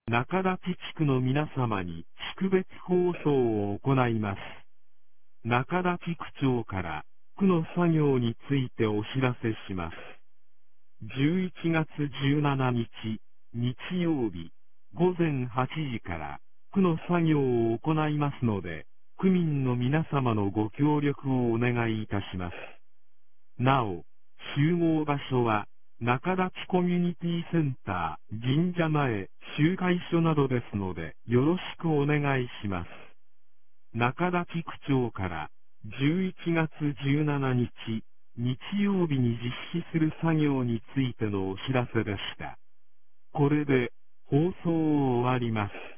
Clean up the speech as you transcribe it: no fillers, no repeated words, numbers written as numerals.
中立地区の皆様に識別放送を行います。中立区長から区の作業についてお知らせします。11月17日、日曜日、午前8時から区の作業を行いますので、区民の皆様のご協力をお願いいたします。なお、集合場所は、中立コミュニティセンター、神社前、集会所などですので、よろしくお願いします。中立区長から、11月17日、日曜日に実施する作業についてのお知らせでした。これで、放送を終わります。